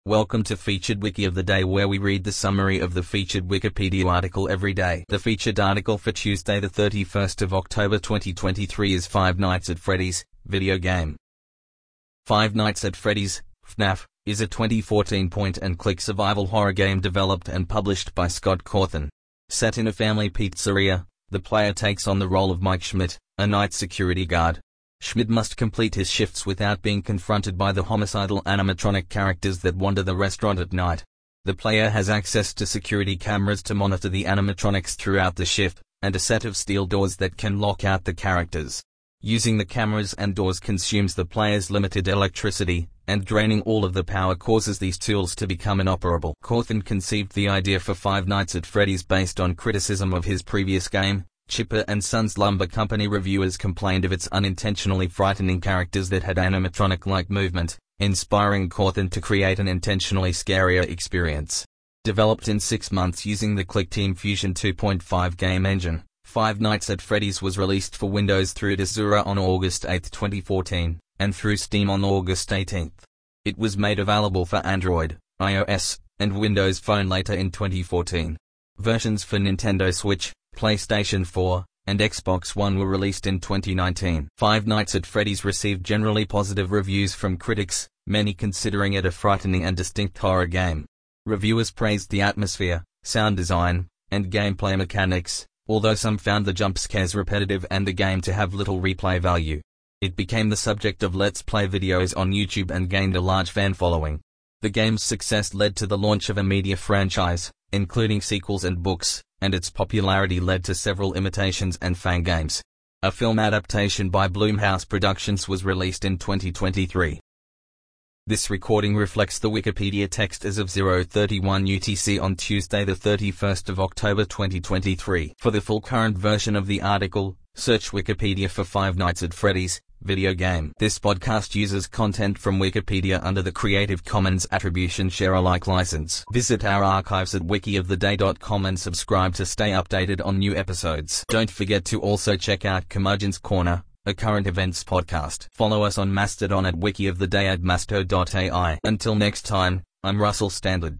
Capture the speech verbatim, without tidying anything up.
Welcome to Featured Wiki of the Day, where we read the summary of the featured Wikipedia article every day. The featured article for Tuesday the thirty-first of October twenty twenty-three is Five Nights at Freddy's video game. Five Nights at Freddy's, F NAF, is a twenty fourteen point-and-click survival horror game developed and published by Scott Cawthon. Set in a family pizzeria, the player takes on the role of Mike Schmidt, a night security guard. Schmidt must complete his shifts without being confronted by the homicidal animatronic characters that wander the restaurant at night. The player has access to security cameras to monitor the animatronics throughout the shift, and a set of steel doors that can lock out the characters. Using the cameras and doors consumes the player's limited electricity, and draining all of the power causes these tools to become inoperable. Cawthon conceived the idea for Five Nights at Freddy's based on criticism of his previous game, Chipper and Sons Lumber Company. Reviewers complained of its unintentionally frightening characters that had animatronic-like movement, inspiring Cawthon to create an intentionally scarier experience. Developed in six months using the ClickTeam Fusion two point five game engine, Five Nights at Freddy's was released for Windows through Desura on August eighth twenty fourteen, and through Steam on August eighteenth. It was made available for Android, iOS, and Windows Phone later in twenty fourteen. Versions for Nintendo Switch, PlayStation four, and Xbox One were released in twenty nineteen. Five Nights at Freddy's received generally positive reviews from critics, many considering it a frightening and distinct horror game. Reviewers praised the atmosphere, sound design, and gameplay mechanics, although some found the jump scares repetitive and the game to have little replay value. It became the subject of Let's Play videos on YouTube and gained a large fan following. The game's success led to the launch of a media franchise, including sequels and books, and its popularity led to several imitations and fan games. A film adaptation by Blumhouse Productions was released in twenty twenty-three. This recording reflects the Wikipedia text as of zero thirty-one U T C on Tuesday the thirty-first of October twenty twenty-three. For the full current version of the article, search Wikipedia for Five Nights at Freddy's video game. This podcast uses content from Wikipedia under the Creative Commons Attribution Share Alike license. Visit our archives at wiki of the day dot com and subscribe to stay updated on new episodes. Don't forget to also check out Curmudgeon's Corner, a current events podcast. Follow us on Mastodon at wiki of the day at masto dot A I. Until next time, I'm Russell Standard.